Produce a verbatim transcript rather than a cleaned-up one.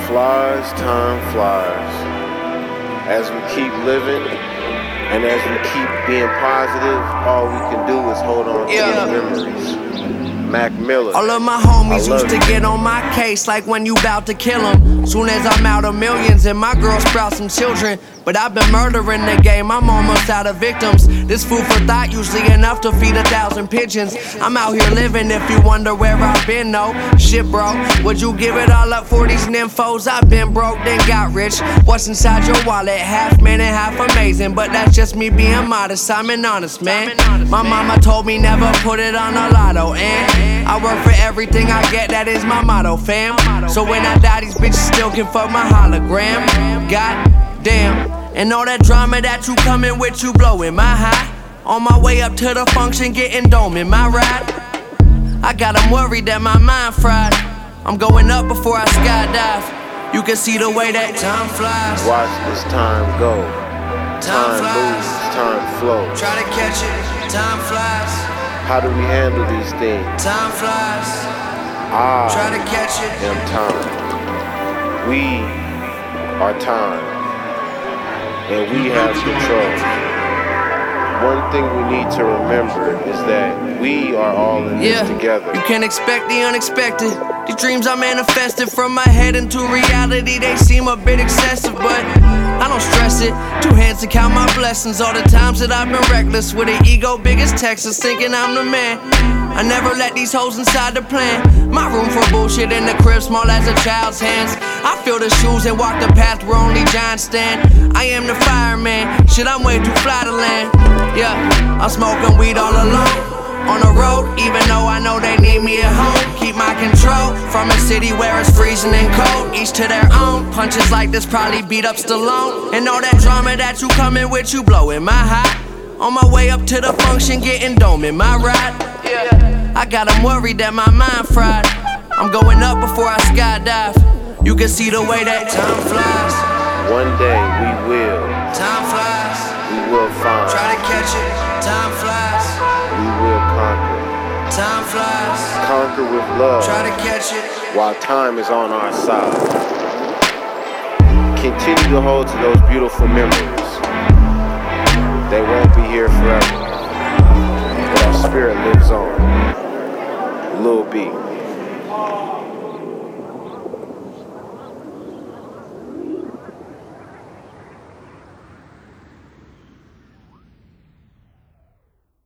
flies, time flies. As we keep living and as we keep being positive, all we can do is hold on to yeah. the memories. Mac Miller. All of my homies used to you. get on my case like when you bout to kill them. Soon as I'm out of millions and my girl sprouts some children. But I've been murdering the game, I'm almost out of victims. This food for thought usually enough to feed a thousand pigeons. I'm out here living if you wonder where I've been, no. Shit bro, would you give it all up for these nymphos? I've been broke then got rich. What's inside your wallet? Half man and half amazing. But that's just me being modest, I'm an honest man. My mama told me never put it on a lotto, and I work for everything I get, that is my motto, fam. So when I die, these bitches still can fuck my hologram. God damn. And all that drama that you coming with, you blowing my high. On my way up to the function, getting dome in my ride. I got them worried that my mind fried. I'm going up before I skydive. You can see the way that time flies. Watch this time go. Time, time moves, time flows. Try to catch it, time flies. How do we handle these things? Time flies. I Try to catch it. am time. We are time. And we have control. One thing we need to remember is that we are all in yeah, this together. You can't expect the unexpected. These dreams I manifested from my head into reality, they seem a bit excessive, but I don't stress it. Two hands to count my blessings. All the times that I've been reckless with an ego big as Texas, thinking I'm the man. I never let these hoes inside the plan. My room for bullshit in the crib, small as a child's hands. I feel the shoes and walk the path where only giants stand. I am the fireman, shit, I'm way too fly to land. Yeah, I'm smoking weed all alone. On the road, even though I know they need me at home. Keep my control from a city where it's freezing and cold. Each to their own, punches like this probably beat up Stallone. And all that drama that you coming with, you blowing my high. On my way up to the function, getting dome in my ride. Yeah, I got them worried that my mind fried. I'm going up before I skydive. You can see the way that time flies. One day we will. Time flies. We will find. Try to catch it. Time flies. We will conquer. Time flies. Conquer with love. Try to catch it. While time is on our side. Continue to hold to those beautiful memories. They won't be here forever. But our spirit lives on. Lil B.